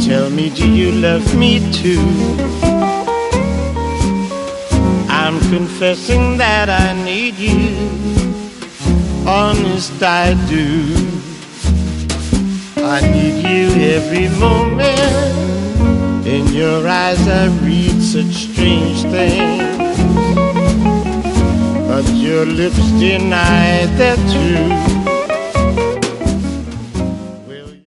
Tell me, do you love me too? I'm confessing that I need you. Honest, I do. I need you every moment. In your eyes I read such strange things, but your lips deny the truth.